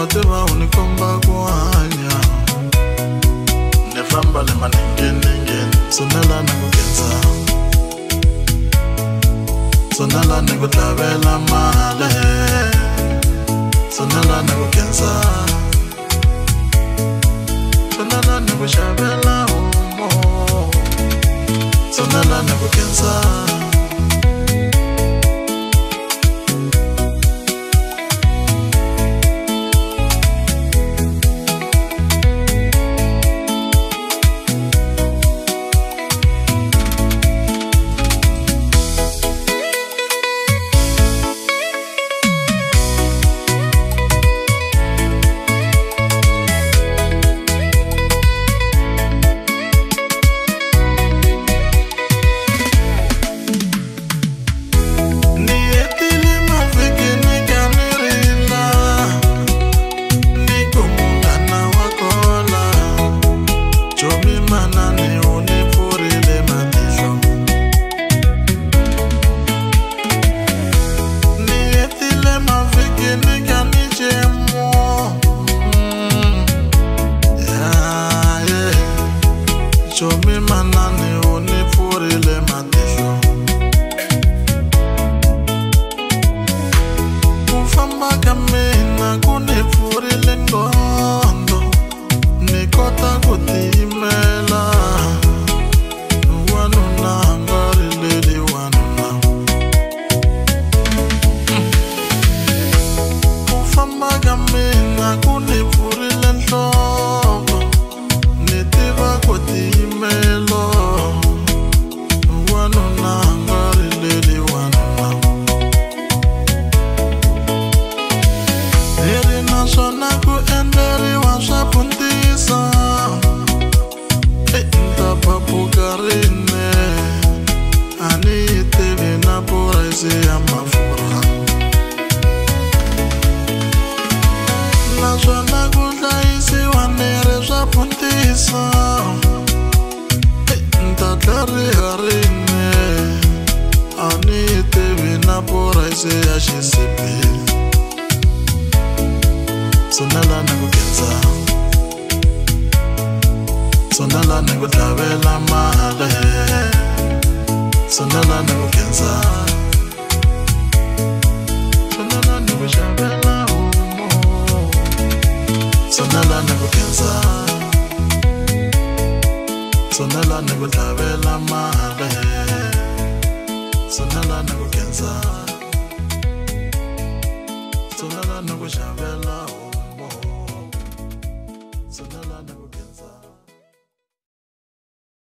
wa tiva unikomba ku hanya ni famba le manengenengeni sonela ni ku kenza sonela ni ku tlhavela male sonela ni ku kenza sonela ni ku xavela homo sonela ni ku kenza Chomi manani unifurile matihlo kufamba ka mina kunifurile ngondo ni kota ku tiyimela wanuna nga rileli wanuna kufamba ka mina kunifurile nhloko ni tiva ku tiyimela wanuna nga rileli wanuna leri naswona ku endleriwa swa puntisa nta papuka rine a ni yi tivi na purayisi ya mafurha naswona ku hlayisiwa nere swa puntisa nta tlhariha rine a ni yi tivi na purayisi ya xisipili sonela ni ku kenza sonela ni ku tlhavela male sonela ni ku kenza sonela ni ku xavela homo sonela ni ku kenza sonela ni ku tlhavela male sonela ni ku kenza